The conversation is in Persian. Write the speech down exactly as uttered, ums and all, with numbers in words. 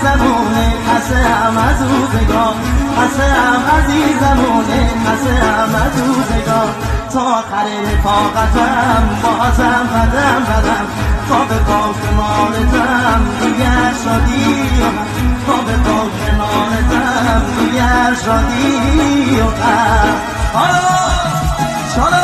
عزیزمونه قسم از روزگار قسم عزیزمونه قسم از روزگار تا آخر رفاقتم بازم بدم بدم تا به پا کنارتم دیگر شادی و غم تا به پا کنارتم دیگر شادی و غم. حالا